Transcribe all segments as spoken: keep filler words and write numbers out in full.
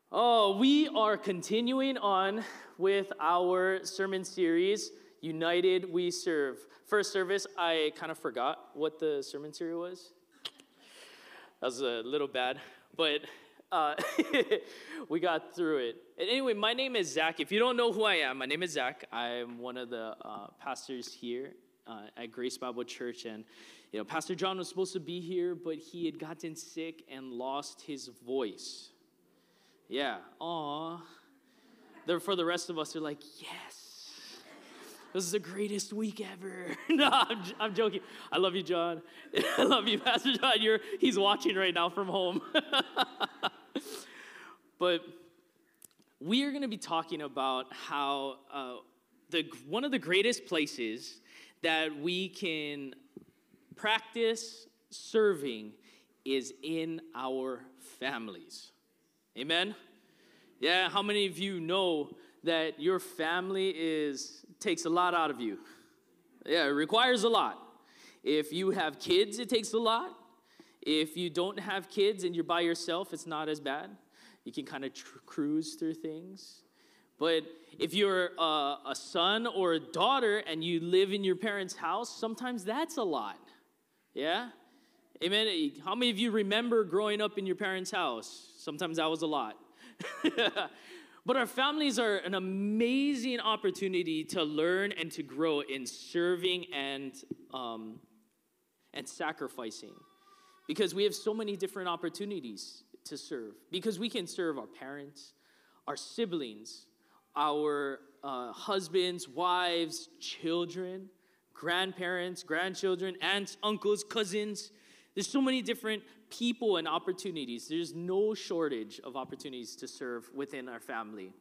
Oh, we are continuing on with our sermon series, United We Serve. First service, I kind of forgot what the sermon series was. That was a little bad, but uh, we got through it. And anyway, my name is Zach. If you don't know who I am, my name is Zach. I'm one of the uh, pastors here uh, at Grace Bible Church, and you know, Pastor John was supposed to be here, but he had gotten sick and lost his voice. Yeah, aw. There, for the rest of us, they're like, yes, this is the greatest week ever. No, I'm, I'm joking. I love you, John. I love you, Pastor John. You're, he's watching right now from home. But we are going to be talking about how uh, the one of the greatest places that we can practice serving is in our families. Amen? Yeah, how many of you know that your family is takes a lot out of you? Yeah, it requires a lot. If you have kids, it takes a lot. If you don't have kids and you're by yourself, it's not as bad. You can kind of tr- cruise through things. But if you're a, a son or a daughter and you live in your parents' house, sometimes that's a lot. Yeah? Amen? How many of you remember growing up in your parents' house? Sometimes that was a lot. But our families are an amazing opportunity to learn and to grow in serving and um, and sacrificing. Because we have so many different opportunities to serve. Because we can serve our parents, our siblings, our uh, husbands, wives, children, grandparents, grandchildren, aunts, uncles, cousins. There's so many different people and opportunities. There's no shortage of opportunities to serve within our family.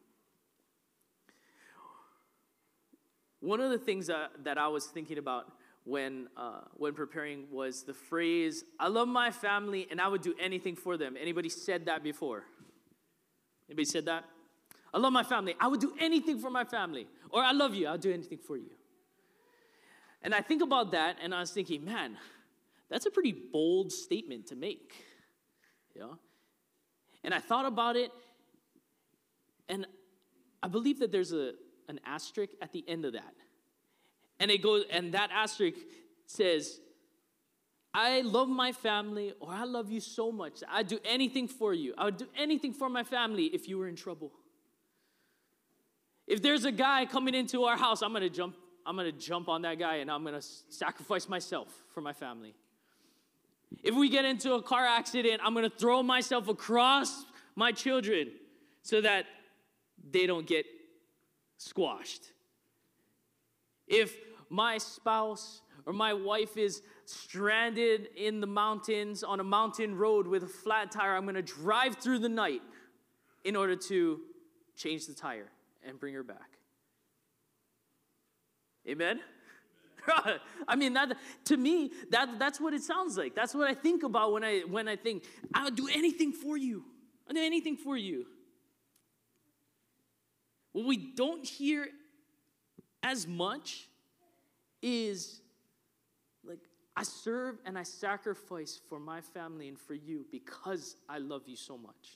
One of the things that, that I was thinking about when uh, when preparing was the phrase, I love my family and I would do anything for them. Anybody said that before? Anybody said that? I love my family. I would do anything for my family. Or I love you. I'll do anything for you. And I think about that and I was thinking, man, that's a pretty bold statement to make, you know? And I thought about it, and I believe that there's a an asterisk at the end of that. And it goes, and that asterisk says, I love my family, or I love you so much. I'd do anything for you. I would do anything for my family if you were in trouble. If there's a guy coming into our house, I'm gonna jump, I'm gonna jump on that guy, and I'm gonna sacrifice myself for my family. If we get into a car accident, I'm going to throw myself across my children so that they don't get squashed. If my spouse or my wife is stranded in the mountains on a mountain road with a flat tire, I'm going to drive through the night in order to change the tire and bring her back. Amen? I mean, that to me, that that's what it sounds like. That's what I think about when I when I think, I'll do anything for you. I'll do anything for you. What we don't hear as much is, like, I serve and I sacrifice for my family and for you because I love you so much.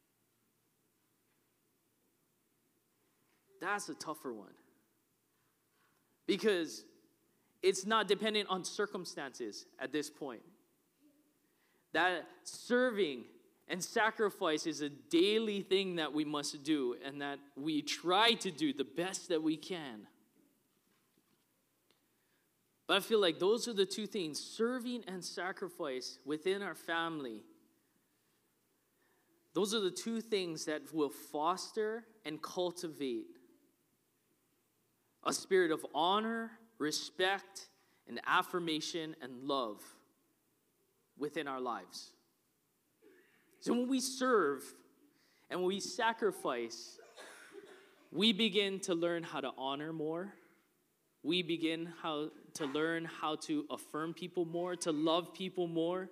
That's a tougher one. Because it's not dependent on circumstances at this point. That serving and sacrifice is a daily thing that we must do and that we try to do the best that we can. But I feel like those are the two things, serving and sacrifice within our family. Those are the two things that will foster and cultivate a spirit of honor, respect, and affirmation and love within our lives. So when we serve and when we sacrifice, we begin to learn how to honor more. We begin how to learn how to affirm people more, to love people more.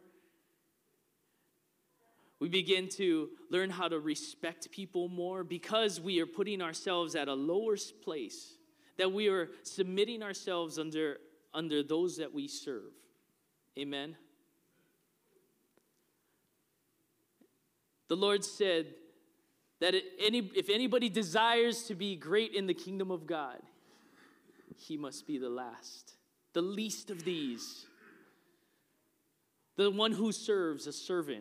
We begin to learn how to respect people more because we are putting ourselves at a lower place, that we are submitting ourselves under, under those that we serve. Amen? The Lord said that any, if anybody desires to be great in the kingdom of God, he must be the last, the least of these, the one who serves, a servant.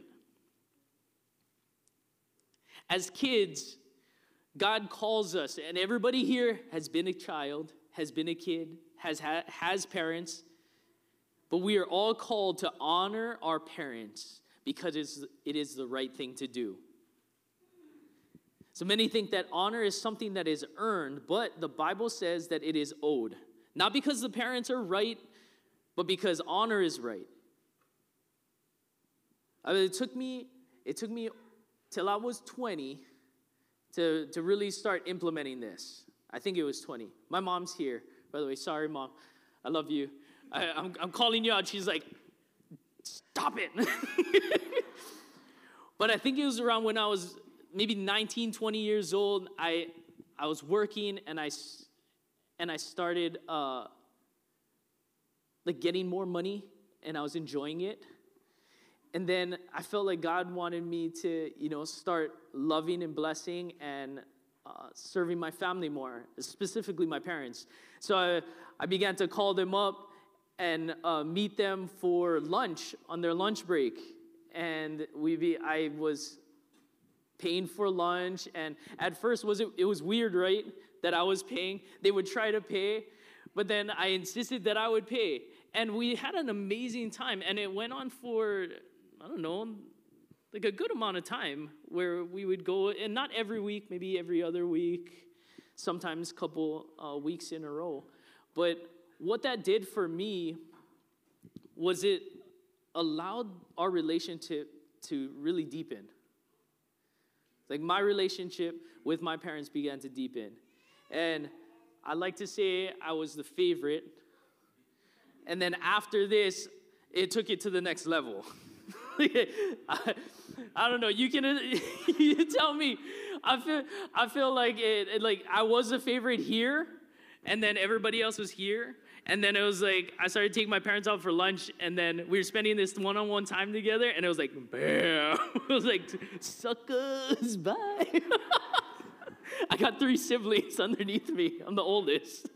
As kids, God calls us, and everybody here has been a child, has been a kid, has ha- has parents, but we are all called to honor our parents because it's, it is the right thing to do. So many think that honor is something that is earned, but the Bible says that it is owed. Not because the parents are right, but because honor is right. I mean, it took me, it took me till I was twenty to, to really start implementing this. I think it was twenty. My mom's here, by the way. Sorry, Mom. I love you. I, I'm, I'm calling you out. She's like, stop it. But I think it was around when I was maybe nineteen, twenty years old. I I was working and I, and I started uh, like getting more money, and I was enjoying it. And then I felt like God wanted me to, you know, start loving and blessing and uh, serving my family more, specifically my parents. So I, I began to call them up and uh, meet them for lunch on their lunch break. And we be, I was paying for lunch. And at first, was it, it was weird, right, that I was paying. They would try to pay, but then I insisted that I would pay. And we had an amazing time. And it went on for, I don't know, like a good amount of time where we would go, and not every week, maybe every other week, sometimes a couple uh, weeks in a row. But what that did for me was it allowed our relationship to really deepen. Like my relationship with my parents began to deepen. And I like to say I was the favorite. And then after this, it took it to the next level. I, I don't know. You can you tell me. I feel I feel like it, it. Like I was a favorite here, and then everybody else was here, and then it was like I started taking my parents out for lunch, and then we were spending this one-on-one time together, and it was like bam. It was like suckers, bye. I got three siblings underneath me. I'm the oldest,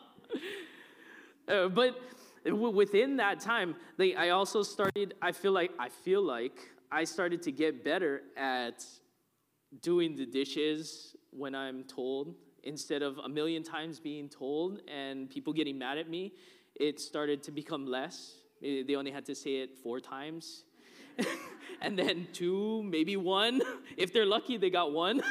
uh, but. Within that time, like, I also started, I feel like, I feel like I started to get better at doing the dishes when I'm told. Instead of a million times being told and people getting mad at me, it started to become less. They only had to say it four times. And then two, maybe one. If they're lucky, they got one.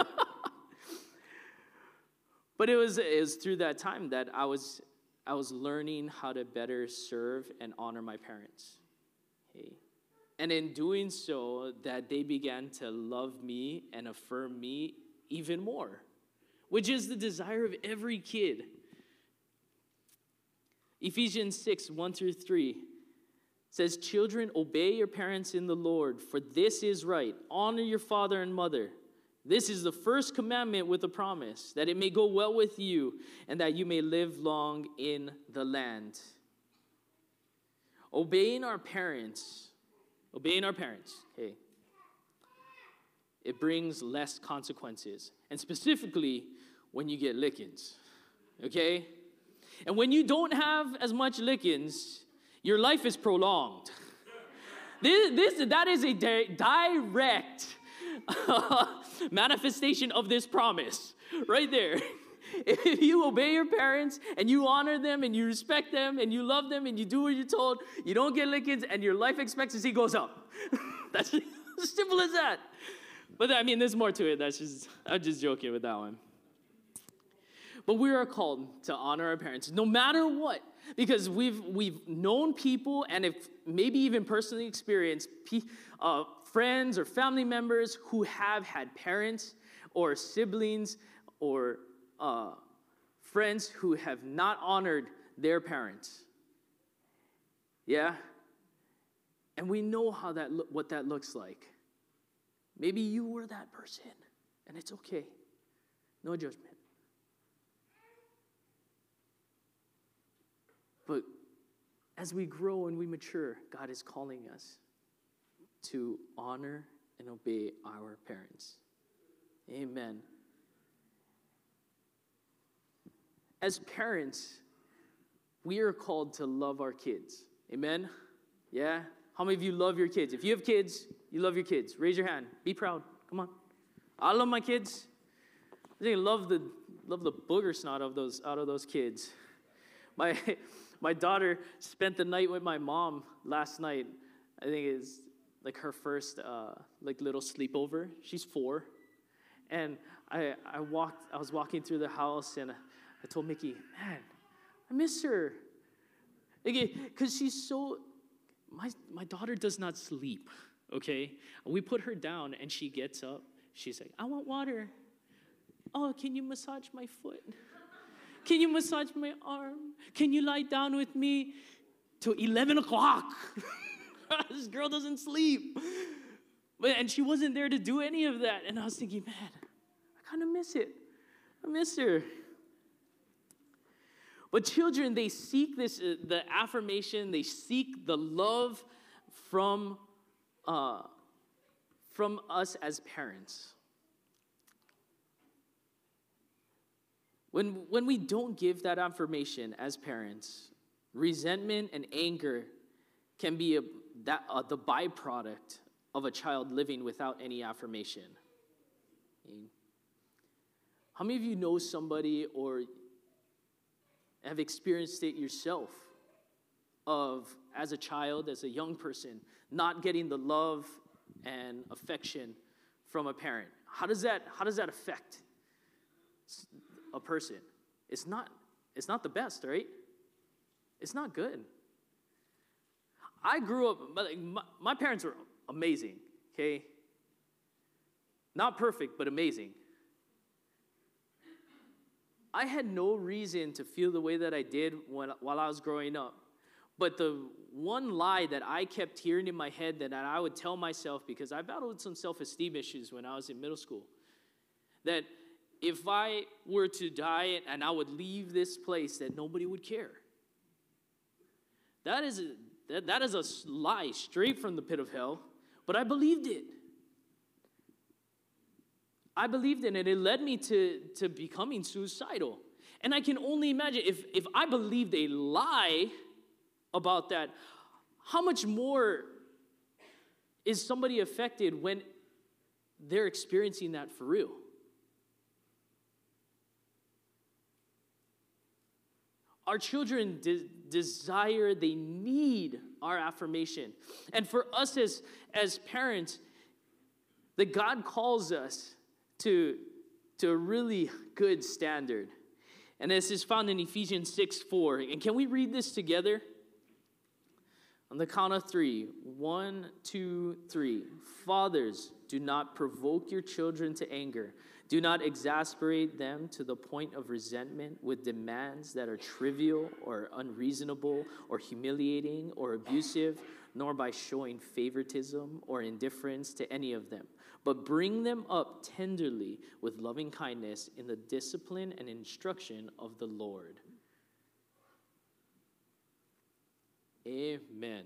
But it was, it was through that time that I was... I was learning how to better serve and honor my parents. Okay? And in doing so, that they began to love me and affirm me even more, which is the desire of every kid. Ephesians six, one through three says, "Children, obey your parents in the Lord, for this is right. Honor your father and mother. This is the first commandment with a promise, that it may go well with you and that you may live long in the land." Obeying our parents, obeying our parents, okay, it brings less consequences. And specifically, when you get lickings, okay? And when you don't have as much lickings, your life is prolonged. this, this, that is a di- direct manifestation of this promise right there. If you obey your parents and you honor them and you respect them and you love them and you do what you're told, you don't get lickings and your life expectancy goes up. That's as simple as that. But I mean, there's more to it. That's just, I'm just joking with that one. But we are called to honor our parents no matter what, because we've we've known people and if maybe even personally experienced uh, friends or family members who have had parents or siblings or uh, friends who have not honored their parents. Yeah? And we know how that lo- what that looks like. Maybe you were that person, and it's okay. No judgment. But as we grow and we mature, God is calling us to honor and obey our parents. Amen. As parents, we are called to love our kids. Amen? Yeah? How many of you love your kids? If you have kids, you love your kids. Raise your hand. Be proud. Come on. I love my kids. I think I love the love the booger snot of those out of those kids. My my daughter spent the night with my mom last night. I think it's like her first uh, like little sleepover. She's four, and I I walked. I was walking through the house, and I told Mickey, "Man, I miss her." Okay, because she's so. My my daughter does not sleep. Okay, we put her down, and she gets up. She's like, "I want water." "Oh, can you massage my foot? Can you massage my arm? Can you lie down with me till eleven o'clock? This girl doesn't sleep. But, and she wasn't there to do any of that. And I was thinking, man, I kind of miss it. I miss her. But children, they seek this, uh, the affirmation, they seek the love from, uh, from us as parents. When, when we don't give that affirmation as parents, resentment and anger can be a, that, uh, the byproduct of a child living without any affirmation. How many of you know somebody or have experienced it yourself of, as a child, as a young person, not getting the love and affection from a parent? How does that, how does that affect a person? It's not, it's not the best, right? It's not good. I grew up, my, my parents were amazing, okay? Not perfect, but amazing. I had no reason to feel the way that I did when, while I was growing up. But the one lie that I kept hearing in my head that I would tell myself, because I battled some self-esteem issues when I was in middle school, that if I were to die and I would leave this place, that nobody would care. That is a, that, that is a lie straight from the pit of hell, but I believed it. I believed in it. It led me to, to becoming suicidal. And I can only imagine, if, if I believed a lie about that, how much more is somebody affected when they're experiencing that for real? Our children de- desire, they need our affirmation. And for us as, as parents, that God calls us to, to a really good standard. And this is found in Ephesians six four. And can we read this together? On the count of three. One, two, three. Fathers, do not provoke your children to anger. Do not exasperate them to the point of resentment with demands that are trivial or unreasonable or humiliating or abusive, nor by showing favoritism or indifference to any of them. But bring them up tenderly with loving kindness in the discipline and instruction of the Lord. Amen.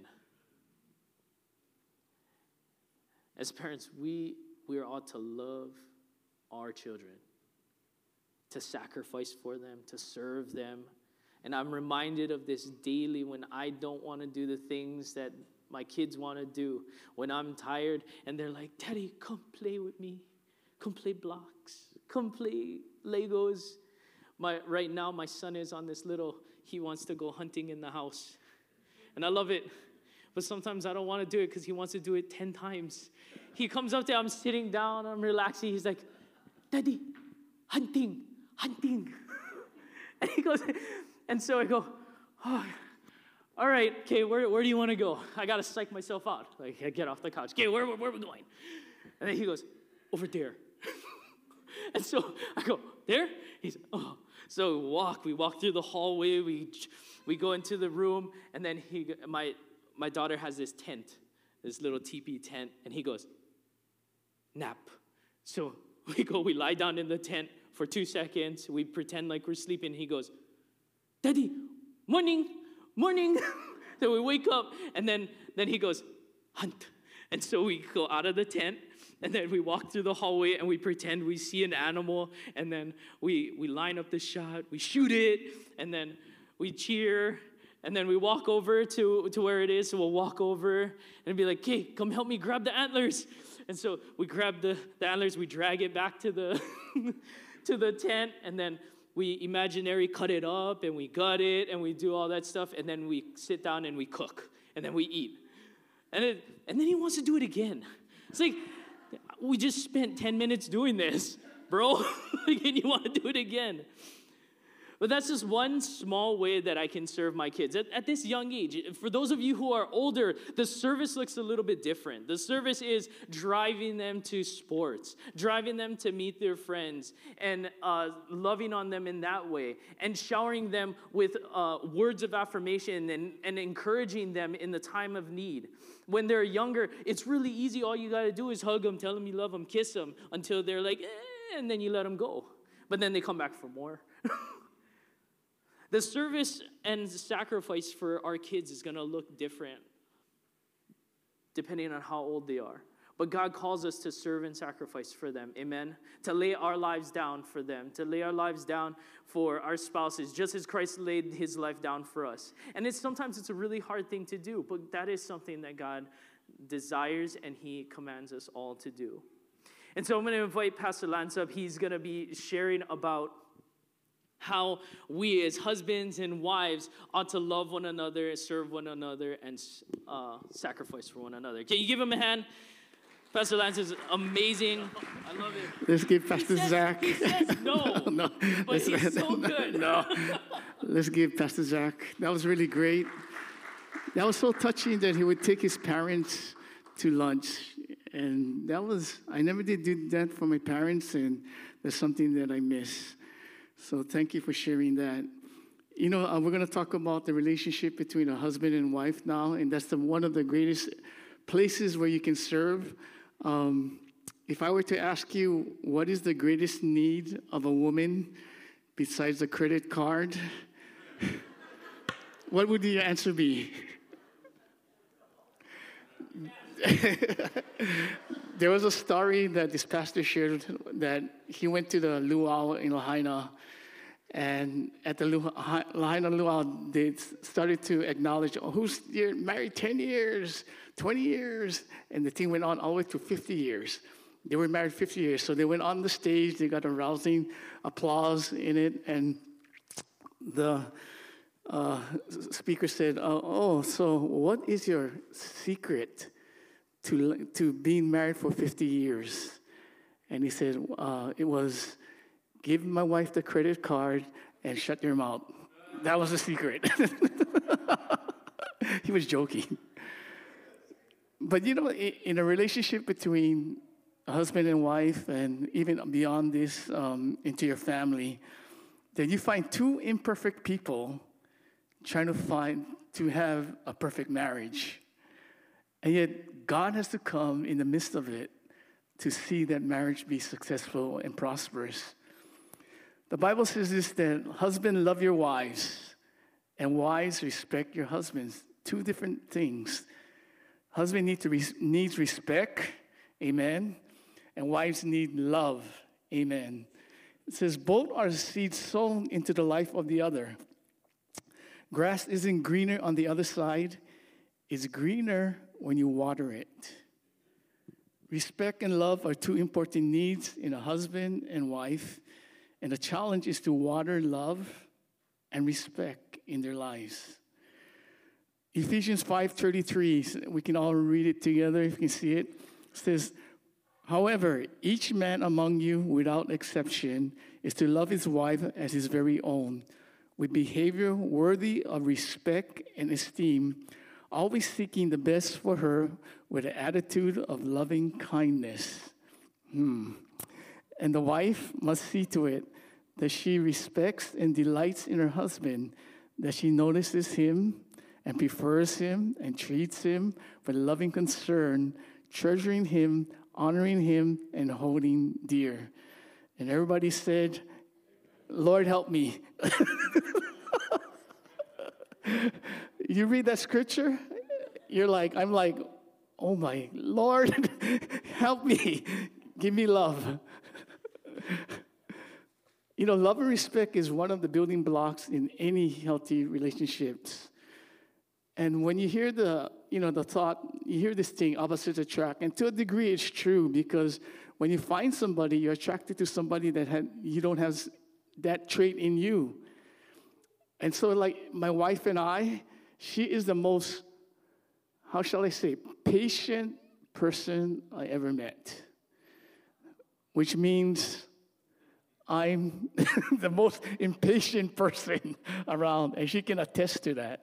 As parents, we, we are ought to love our children, to sacrifice for them, to serve them. And I'm reminded of this daily when I don't want to do the things that my kids want to do, when I'm tired and they're like, "Daddy, come play with me. Come play blocks. Come play Legos." My, right now, my son is on this little, he wants to go hunting in the house. And I love it. But sometimes I don't want to do it because he wants to do it ten times. He comes up there, I'm sitting down, I'm relaxing. He's like, "Daddy, hunting, hunting." And he goes, and so I go, "Oh, all right, okay, where, where do you want to go?" I got to psych myself out. Like, I get off the couch. "Okay, where, where, where are we going?" And then he goes, "Over there." And so I go, "There?" He's, "Oh." So we walk, we walk through the hallway, we we go into the room, and then he, my my daughter has this tent, this little teepee tent, and he goes, "Nap." So we go, we lie down in the tent for two seconds, we pretend like we're sleeping, he goes, "Daddy, morning, morning." So we wake up, and then, then he goes, "Hunt." And so we go out of the tent, and then we walk through the hallway, and we pretend we see an animal, and then we, we line up the shot, we shoot it, and then we cheer, and then we walk over to, to where it is, so we'll walk over and be like, okay, come help me grab the antlers. And so we grab the, the antlers, we drag it back to the to the tent, and then we imaginary cut it up, and we gut it, and we do all that stuff, and then we sit down and we cook, and then we eat. And, it, and then he wants to do it again. It's like, we just spent ten minutes doing this, bro, and you want to do it again. But that's just one small way that I can serve my kids. At, at this young age, for those of you who are older, the service looks a little bit different. The service is driving them to sports, driving them to meet their friends, and uh, loving on them in that way, and showering them with uh, words of affirmation and, and encouraging them in the time of need. When they're younger, it's really easy. All you got to do is hug them, tell them you love them, kiss them, until they're like, eh, and then you let them go. But then they come back for more. The service and sacrifice for our kids is going to look different depending on how old they are. But God calls us to serve and sacrifice for them, amen? To lay our lives down for them, to lay our lives down for our spouses, just as Christ laid his life down for us. And it's sometimes it's a really hard thing to do, but that is something that God desires and he commands us all to do. And so I'm going to invite Pastor Lance up. He's going to be sharing about how we as husbands and wives ought to love one another, serve one another, and uh, sacrifice for one another. Can you give him a hand? Pastor Lance is amazing. I love it. Let's give Pastor he says, Zach. He says no, no, but he's so good. No, let's give Pastor Zach. That was really great. That was so touching that he would take his parents to lunch. And that was, I never did do that for my parents, and that's something that I miss. So thank you for sharing that. You know, uh, we're going to talk about the relationship between a husband and wife now, and that's the, one of the greatest places where you can serve. Um, if I were to ask you, what is the greatest need of a woman besides a credit card? What would your answer be? There was a story that this pastor shared that he went to the luau in Lahaina, and at the Lahaina luau, they started to acknowledge, oh, who's married ten years, twenty years, and the thing went on all the way to fifty years. They were married fifty years, so they went on the stage, they got a rousing applause in it, and the uh, speaker said, oh, oh, so what is your secret to to being married for fifty years? And he said, uh, it was give my wife the credit card and shut your mouth. That was the secret. He was joking. But you know, in a relationship between a husband and wife, and even beyond this, um, into your family, that you find two imperfect people trying to find, to have a perfect marriage. And yet, God has to come in the midst of it to see that marriage be successful and prosperous. The Bible says this, that husbands, love your wives, and wives, respect your husbands. Two different things. Husband need to res- needs respect, amen, and wives need love, amen. It says, both are seeds sown into the life of the other. Grass isn't greener on the other side. It's greener when you water it. Respect and love are two important needs in a husband and wife, and the challenge is to water love and respect in their lives. Ephesians five thirty-three, we can all read it together if you can see it. It says, however, each man among you, without exception, is to love his wife as his very own, with behavior worthy of respect and esteem, always seeking the best for her with an attitude of loving kindness. Hmm. And the wife must see to it that she respects and delights in her husband, that she notices him and prefers him and treats him with loving concern, treasuring him, honoring him, and holding dear. And everybody said, Lord, help me. You read that scripture, you're like, I'm like, oh my Lord, help me, give me love. You know, love and respect is one of the building blocks in any healthy relationships. And when you hear the, you know, the thought, you hear this thing, opposites attract, and to a degree it's true, because when you find somebody, you're attracted to somebody that had, you don't have that trait in you. And so like my wife and I, she is the most, how shall I say, patient person I ever met. Which means I'm the most impatient person around, and she can attest to that.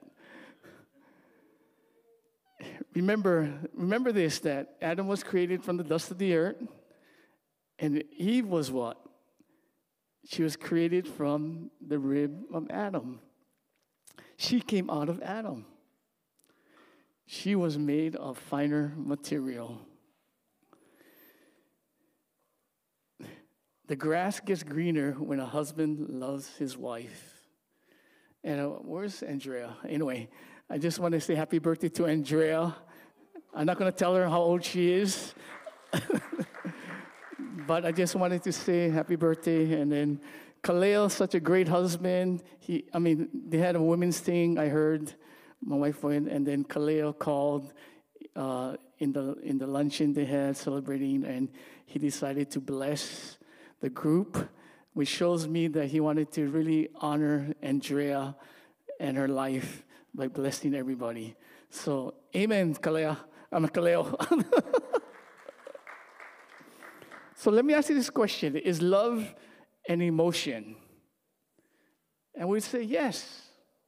Remember, remember this, that Adam was created from the dust of the earth, and Eve was what? She was created from the rib of Adam. She came out of Adam. She was made of finer material. The grass gets greener when a husband loves his wife. And uh, where's Andrea? Anyway, I just want to say happy birthday to Andrea. I'm not going to tell her how old she is. But I just wanted to say happy birthday. And then Kaleo, such a great husband. He, I mean, they had a women's thing, I heard. My wife went, and then Kaleo called uh, in the in the luncheon they had celebrating, and he decided to bless the group, which shows me that he wanted to really honor Andrea and her life by blessing everybody. So, amen, Kaleo. I'm a Kaleo. So let me ask you this question. Is love an emotion? And we'd say yes.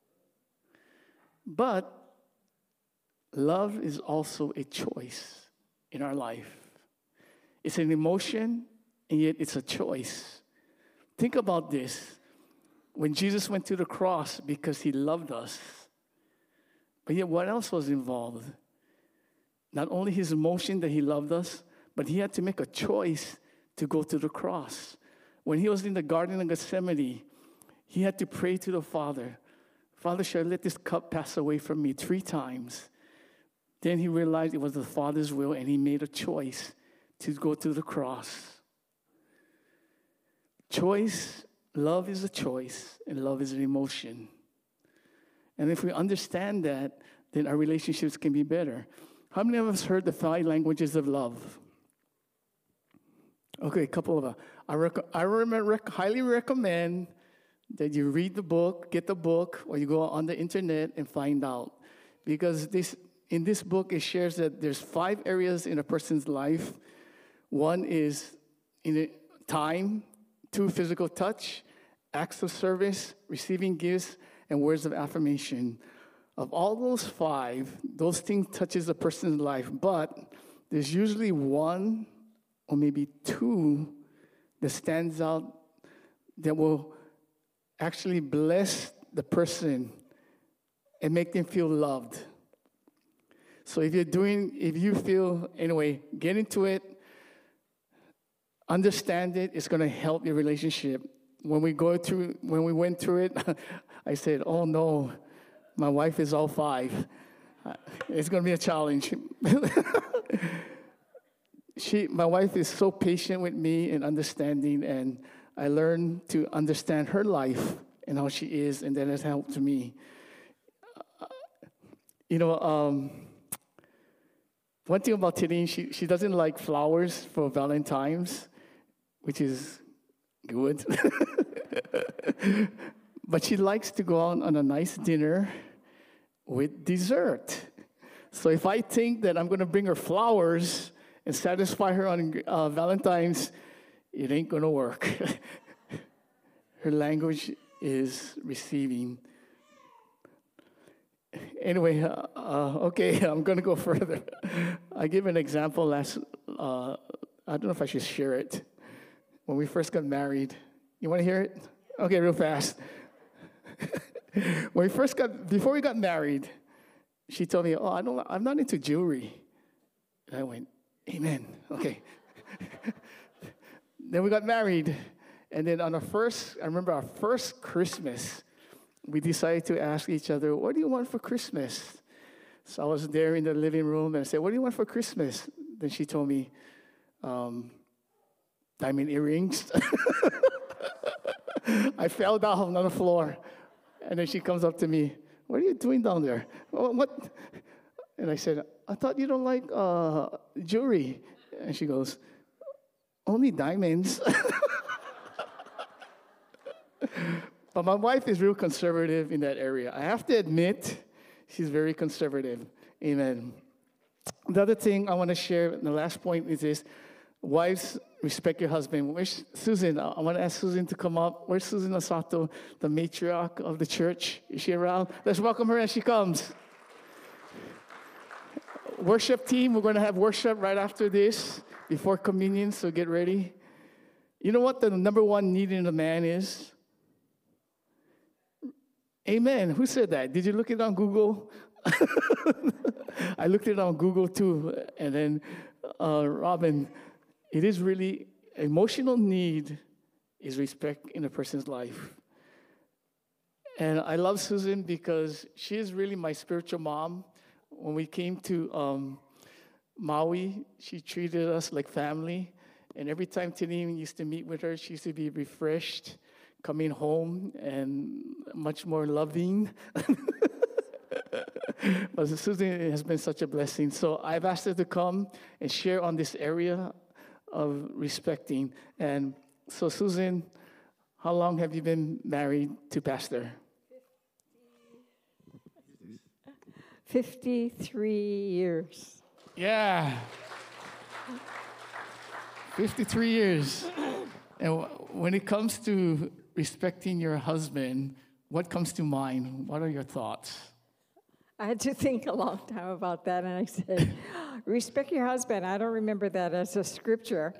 But love is also a choice in our life. It's an emotion, and yet it's a choice. Think about this. When Jesus went to the cross because he loved us, but yet what else was involved? Not only his emotion that he loved us, but he had to make a choice to go to the cross. When he was in the Garden of Gethsemane, he had to pray to the Father, Father, shall I let this cup pass away from me? Three times. Then he realized it was the Father's will, and he made a choice to go to the cross. Choice, love is a choice, and love is an emotion. And if we understand that, then our relationships can be better. How many of us heard the five languages of love? Okay, a couple of us. I, rec- I rec- highly recommend that you read the book, get the book, or you go on the internet and find out. Because this in this book, it shares that there's five areas in a person's life. One is in the time, two, physical touch, acts of service, receiving gifts, and words of affirmation. Of all those five, those things touches a person's life, but there's usually one or maybe two that stands out that will actually bless the person and make them feel loved. So if you're doing, if you feel, anyway, get into it, understand it, it's going to help your relationship. When we go through, when we went through it, I said, oh no, my wife is all five. It's going to be a challenge. She, my wife is so patient with me and understanding, and I learned to understand her life and how she is, and that has helped me. Uh, you know, um, one thing about Tidine, she, she doesn't like flowers for Valentine's, which is good. But she likes to go out on a nice dinner with dessert. So if I think that I'm going to bring her flowers and satisfy her on uh, Valentine's, it ain't going to work. Her language is receiving. Anyway, uh, uh, okay, I'm going to go further. I gave an example last, uh, I don't know if I should share it. When we first got married. You want to hear it? Okay, real fast. When we first got, before we got married, she told me, oh, I don't, I'm not into jewelry. And I went, amen, okay. Then we got married, and then on our first, I remember our first Christmas, we decided to ask each other, what do you want for Christmas? So I was there in the living room, and I said, what do you want for Christmas? Then she told me, um, diamond earrings. I fell down on the floor. And then she comes up to me, what are you doing down there? "Oh, what? And I said, I thought you don't like uh, jewelry. And she goes, only diamonds. But my wife is real conservative in that area. I have to admit, she's very conservative. Amen. The other thing I want to share, the last point is this. Wives, respect your husband. Where's Susan? I want to ask Susan to come up. Where's Susan Osato, the matriarch of the church? Is she around? Let's welcome her as she comes. Worship team, we're going to have worship right after this, before communion, so get ready. You know what the number one need in a man is? Amen. Who said that? Did you look it on Google? I looked it on Google too. And then, uh, Robin, it is really, emotional need is respect in a person's life. And I love Susan because she is really my spiritual mom. When we came to um, Maui, she treated us like family. And every time Tanim used to meet with her, she used to be refreshed, coming home, and much more loving. But Susan has been such a blessing. So I've asked her to come and share on this area of respecting. And so, Susan, how long have you been married to Pastor? fifty-three years. Yeah. fifty-three years. And when it comes to respecting your husband, what comes to mind? What are your thoughts? I had to think a long time about that, and I said, respect your husband. I don't remember that as a scripture.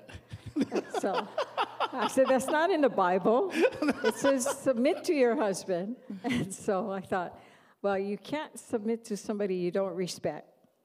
So I said, that's not in the Bible. It says, submit to your husband. And so I thought, well, you can't submit to somebody you don't respect,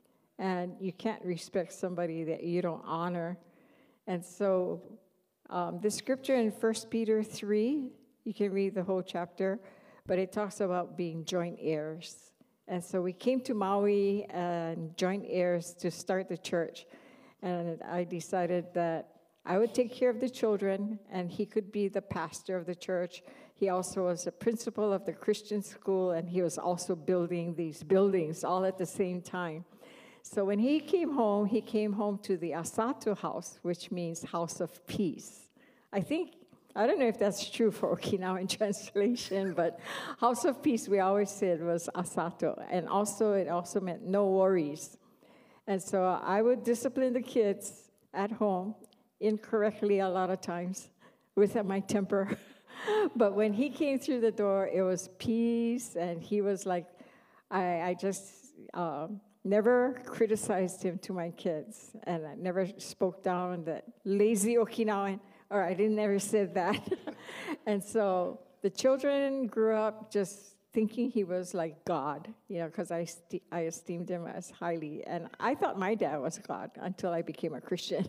and you can't respect somebody that you don't honor. And so um, the scripture in First Peter three, you can read the whole chapter, but it talks about being joint heirs. And so we came to Maui and joint heirs to start the church. And I decided that I would take care of the children, and he could be the pastor of the church. He also was the principal of the Christian school, and he was also building these buildings all at the same time. So when he came home, he came home to the Asato house, which means house of peace. I think, I don't know if that's true for Okinawan translation, but house of peace, we always said, was Asato. And also, it also meant no worries. And so I would discipline the kids at home, incorrectly a lot of times, with my temper. But when he came through the door, it was peace, and he was like, I, I just uh, never criticized him to my kids, and I never spoke down that lazy Okinawan, or I didn't ever say that. And so the children grew up just thinking he was like God, you know, because I, st- I esteemed him as highly. And I thought my dad was God until I became a Christian.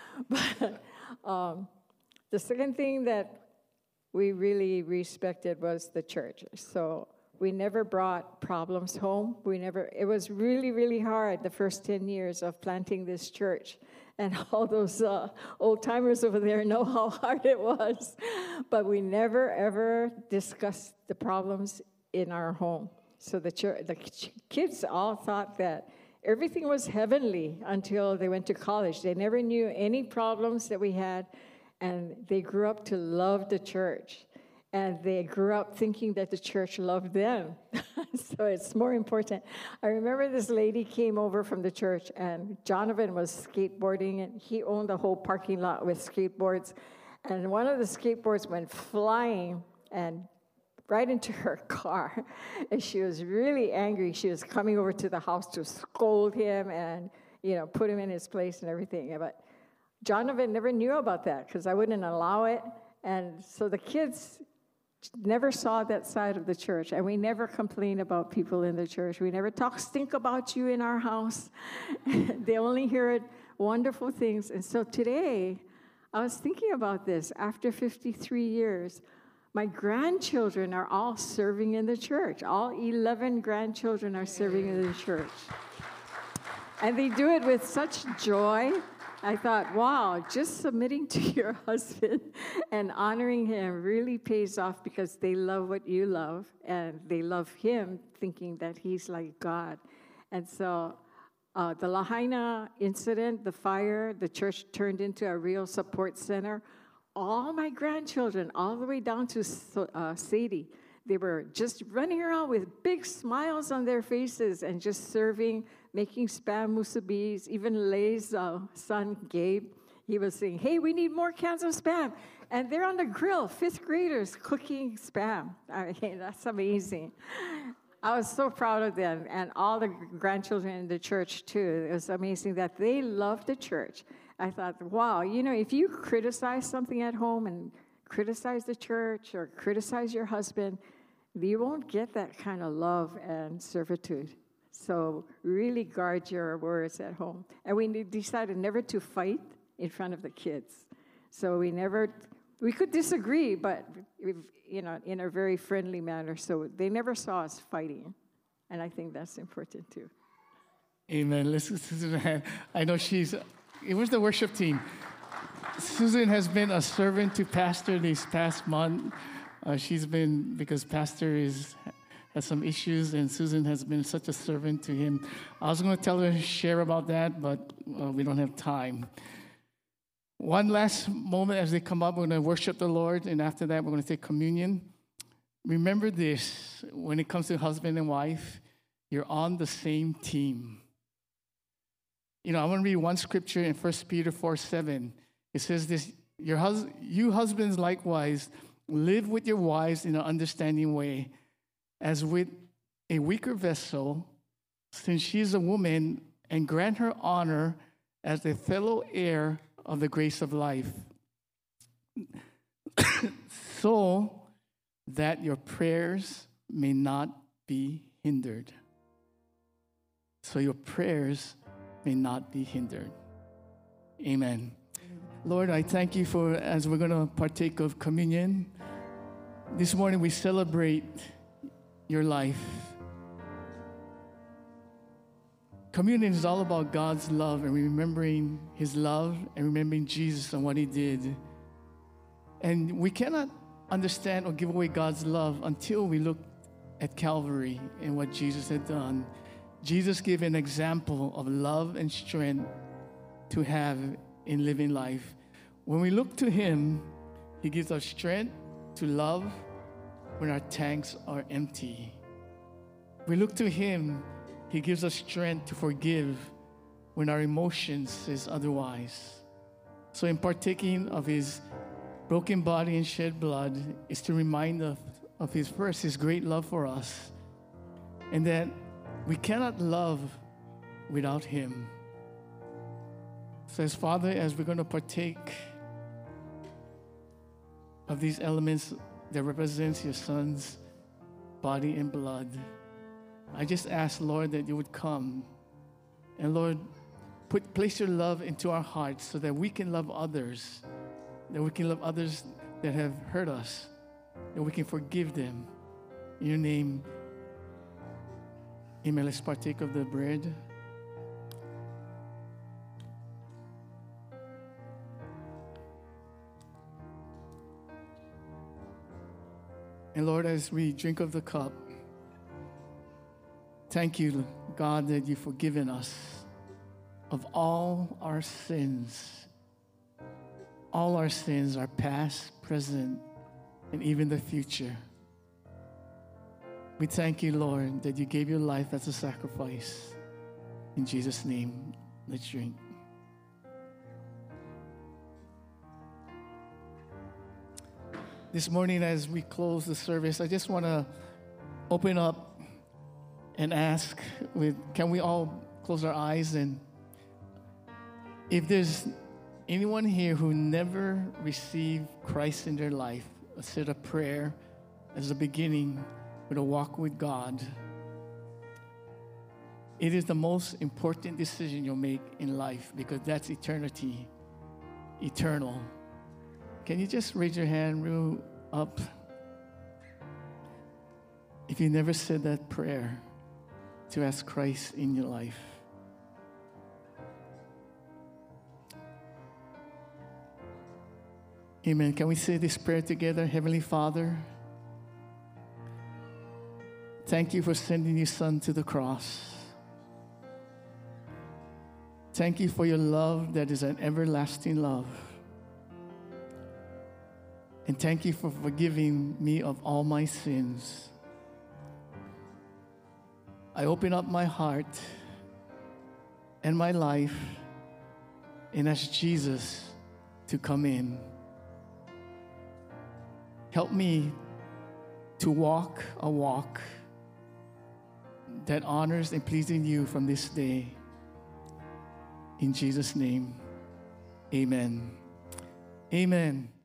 But um, the second thing that we really respected was the church. So we never brought problems home. We never, it was really, really hard the first ten years of planting this church. And all those uh, old-timers over there know how hard it was. But we never, ever discussed the problems in our home. So the, church, the kids all thought that everything was heavenly until they went to college. They never knew any problems that we had. And they grew up to love the church. And they grew up thinking that the church loved them. So it's more important. I remember this lady came over from the church, and Jonathan was skateboarding, and he owned a whole parking lot with skateboards. And one of the skateboards went flying and right into her car. And she was really angry. She was coming over to the house to scold him and, you know, put him in his place and everything. But Jonathan never knew about that because I wouldn't allow it. And so the kids never saw that side of the church, and we never complained about people in the church. We never talk stink about you in our house. They only heard wonderful things. And so today, I was thinking about this. After fifty-three years, My grandchildren are all serving in the church. All eleven grandchildren are serving in the church. And they do it with such joy. I thought, wow, just submitting to your husband and honoring him really pays off because they love what you love, and they love him thinking that he's like God. And so uh, the Lahaina incident, the fire, the church turned into a real support center. All my grandchildren, all the way down to uh, Sadie, they were just running around with big smiles on their faces and just serving, making spam musubis. Even Lay's uh, son, Gabe, he was saying, hey, we need more cans of spam. And they're on the grill, fifth graders cooking spam. I mean, that's amazing. I was so proud of them, and all the grandchildren in the church, too. It was amazing that they loved the church. I thought, wow, you know, if you criticize something at home and criticize the church or criticize your husband, you won't get that kind of love and servitude. So really guard your words at home. And we decided never to fight in front of the kids. So we never, we could disagree, but you know, in a very friendly manner. So they never saw us fighting. And I think that's important too. Amen. Listen, Susan, I know she's, where's the worship team? Susan has been a servant to Pastor this past month. Uh, she's been, because Pastor is has some issues, and Susan has been such a servant to him. I was going to tell her to share about that, but uh, we don't have time. One last moment as they come up, we're going to worship the Lord, and after that, we're going to take communion. Remember this, when it comes to husband and wife, you're on the same team. You know, I want to read one scripture in First Peter four seven. It says this, Your hus- you husbands likewise, live with your wives in an understanding way, as with a weaker vessel, since she is a woman, and grant her honor as a fellow heir of the grace of life, so that your prayers may not be hindered. So your prayers may not be hindered. Amen. Lord, I thank you for, as we're going to partake of communion, this morning we celebrate your life. Communion is all about God's love and remembering his love and remembering Jesus and what he did. And we cannot understand or give away God's love until we look at Calvary and what Jesus had done. Jesus gave an example of love and strength to have in living life. When we look to him, he gives us strength to love when our tanks are empty. We look to him, he gives us strength to forgive when our emotions says otherwise. So in partaking of his broken body and shed blood is to remind us of his first, his great love for us, and that we cannot love without him. So as Father, as we're going to partake of these elements that represents your son's body and blood, I just ask, Lord, that you would come and, Lord, put place your love into our hearts so that we can love others, that we can love others that have hurt us, that we can forgive them. In your name, amen. Let's partake of the bread. And Lord, as we drink of the cup, thank you, God, that you've forgiven us of all our sins. All our sins are past, present, and even the future. We thank you, Lord, that you gave your life as a sacrifice. In Jesus' name, let's drink. This morning, as we close the service, I just want to open up and ask, with, can we all close our eyes? And if there's anyone here who never received Christ in their life, said a prayer as a beginning with a walk with God, it is the most important decision you'll make in life, because that's eternity, eternal. Can you just raise your hand real up? if you never said that prayer to ask Christ in your life, amen. Can we say this prayer together? Heavenly Father, thank you for sending your Son to the cross. Thank you for your love that is an everlasting love. And thank you for forgiving me of all my sins. I open up my heart and my life and ask Jesus to come in. Help me to walk a walk that honors and pleases you from this day. In Jesus' name, amen. Amen.